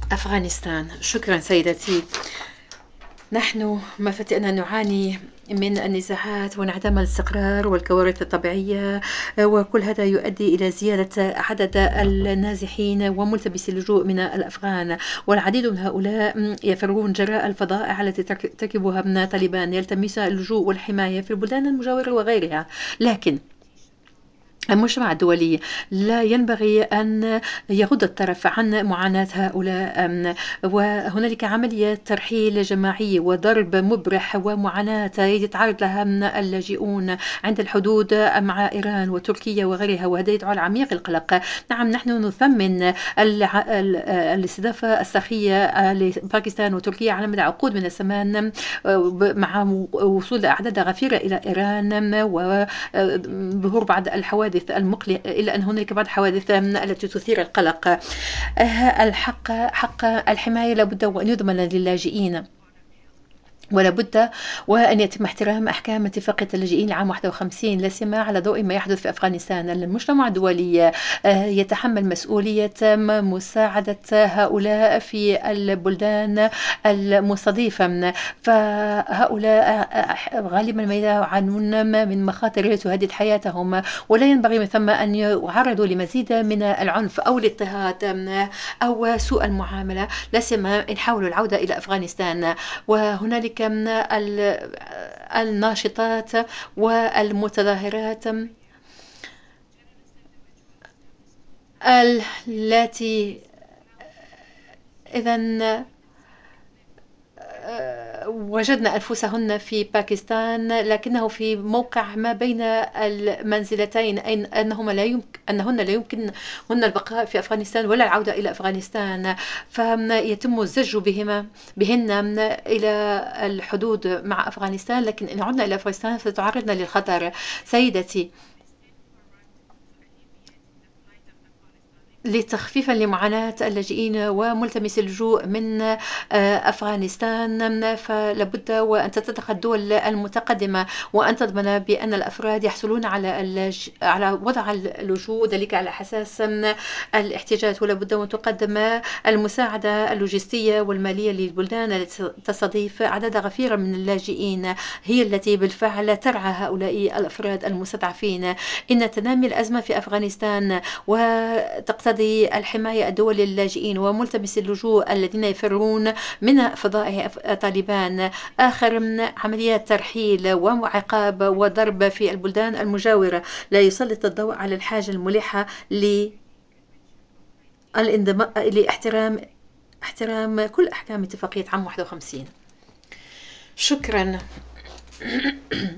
أفغانستان. شكرا سيدتي. نحن ما فتئنا نعاني من النزاعات وانعدام الاستقرار والكوارث الطبيعية، وكل هذا يؤدي إلى زيادة عدد النازحين وملتبسي اللجوء من الأفغان، والعديد من هؤلاء يفرون جراء الفظائع التي ترتكبها من طالبان يلتمسون اللجوء والحماية في البلدان المجاورة وغيرها. لكن المجتمع الدولي لا ينبغي أن يغض الطرف عن معاناة هؤلاء، وهنالك عملية ترحيل جماعي وضرب مبرح ومعاناة يتعرض لها من اللاجئون عند الحدود مع إيران وتركيا وغيرها، وهذا يدعو لعميق القلق. نعم، نحن نثمن الاستضافة السخية لباكستان وتركيا على مدى عقود من الزمان، مع وصول أعداد غفيرة إلى إيران وظهور بعض الحوادث المقلقة، إلا أن هناك بعض الحوادث التي تثير القلق. الحق حق الحماية لابد وأن يضمن للاجئين، ولا بد وأن يتم احترام أحكام اتفاقية اللاجئين لعام 51 لا سيما على ضوء ما يحدث في أفغانستان. المجتمع الدولي يتحمل مسؤولية مساعدة هؤلاء في البلدان المستضيفة، فهؤلاء غالبا ما يعانون من مخاطر تهدد حياتهم، ولا ينبغي من ثم أن يعرضوا لمزيد من العنف أو الاضطهاد أو سوء المعاملة، لا سيما إن حاولوا العودة إلى أفغانستان. وهنالك من الناشطات والمتظاهرات التي إذن وجدن أنفسهن في باكستان، لكنه في موقع ما بين المنزلتين، أنهن لا يمكنهن البقاء في أفغانستان ولا العودة إلى أفغانستان، فيتم الزج بهن إلى الحدود مع أفغانستان. لكن إن عدنا إلى أفغانستان ستعرضنا للخطر. سيدتي، لتخفيفا لمعاناة اللاجئين وملتمسي اللجوء من أفغانستان، فلابد وأن تتدخل الدول المتقدمة وأن تضمن بأن الأفراد يحصلون على وضع اللجوء، ذلك على أساس الاحتياجات، ولابد وأن تقدم المساعدة اللوجستية والمالية للبلدان التي تستضيف عدد غفير من اللاجئين، هي التي بالفعل ترعى هؤلاء الأفراد المستضعفين. إن تنامي الأزمة في أفغانستان وتقتضي الحماية الدولية للاجئين وملتمسي اللجوء الذين يفرون من فضائح طالبان، آخر من عمليات ترحيل وعقاب وضرب في البلدان المجاورة، لا يسلط الضوء على الحاجة الملحة لاحترام كل أحكام اتفاقية عام 51. شكرا.